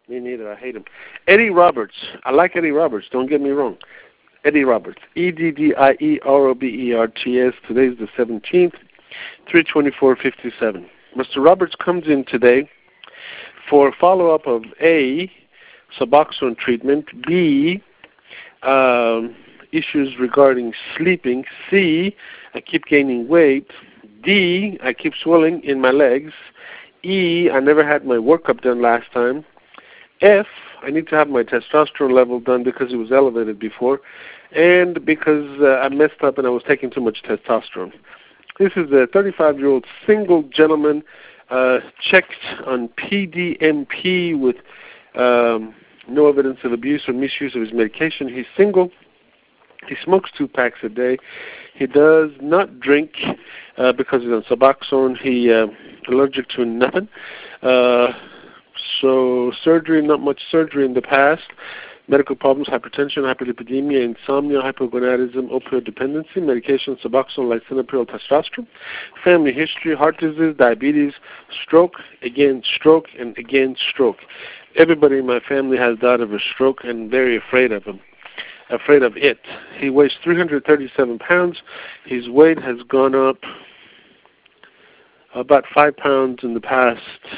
Me neither. I hate him. Eddie Roberts. I like Eddie Roberts. Don't get me wrong. Eddie Roberts. EDDIEROBERTS. Today's the 17th, 3/24/57. Mr. Roberts comes in today for follow-up of A, Suboxone treatment, B, issues regarding sleeping, C, I keep gaining weight, D, I keep swelling in my legs, E, I never had my workup done last time, F, I need to have my testosterone level done because it was elevated before, and because I messed up and I was taking too much testosterone. This is a 35-year-old single gentleman, checked on PDMP with no evidence of abuse or misuse of his medication. He's single. He smokes 2 packs a day. He does not drink because he's on Suboxone. He allergic to nothing. So surgery, not much surgery in the past. Medical problems, hypertension, hyperlipidemia, insomnia, hypogonadism, opioid dependency, medication, Suboxone, lisinopril, testosterone. Family history, heart disease, diabetes, stroke, again stroke, and again stroke. Everybody in my family has died of a stroke and very afraid of him. Afraid of it. He weighs 337 pounds. His weight has gone up about 5 pounds in the past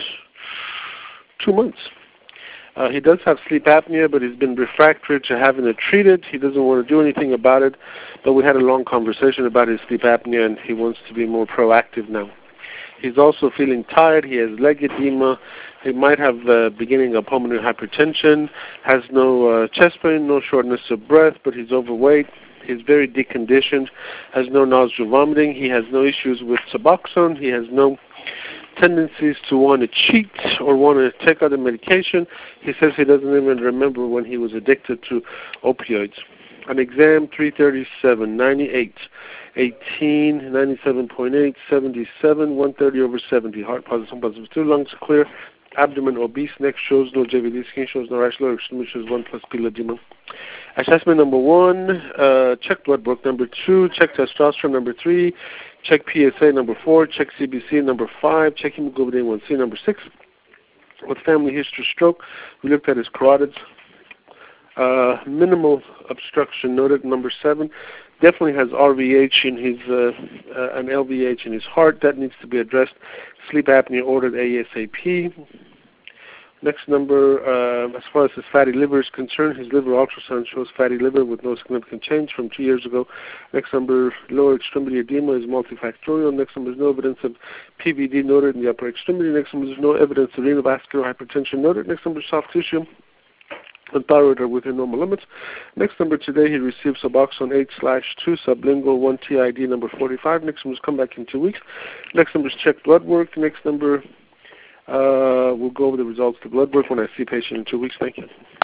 2 months. He does have sleep apnea, but he's been refractory to having it treated. He doesn't want to do anything about it, but we had a long conversation about his sleep apnea, and he wants to be more proactive now. He's also feeling tired. He has leg edema. He might have beginning of pulmonary hypertension, has no chest pain, no shortness of breath, but he's overweight. He's very deconditioned, has no nausea, vomiting. He has no issues with Suboxone. He has no tendencies to want to cheat or want to take other medication. He says he doesn't even remember when he was addicted to opioids. An exam, 337, 98, 18, 97.8, 77, 130 over 70. Heart positive, positive 2, lungs clear, abdomen obese, neck shows no JVD, skin shows no rash, lower extremity shows 1 plus piledema. Assessment number 1, check blood work. Number 2, check testosterone. Number 3, check PSA. Number 4, check CBC. Number 5, check hemoglobin A1C. Number 6, with family history stroke, we looked at his carotids. Minimal obstruction noted. Number 7, definitely has RVH in his an LVH in his heart. That needs to be addressed. Sleep apnea ordered ASAP. Next number, as far as his fatty liver is concerned, his liver ultrasound shows fatty liver with no significant change from 2 years ago. Next number, lower extremity edema is multifactorial. Next number is no evidence of PVD noted in the upper extremity. Next number is no evidence of renal vascular hypertension noted. Next number is soft tissue and thyroid are within normal limits. Next number today, he received Suboxone 8/2 sublingual 1 TID number 45. Next number is come back in 2 weeks. Next number is check blood work. Next number, we'll go over the results of the blood work when I see patient in 2 weeks. Thank you.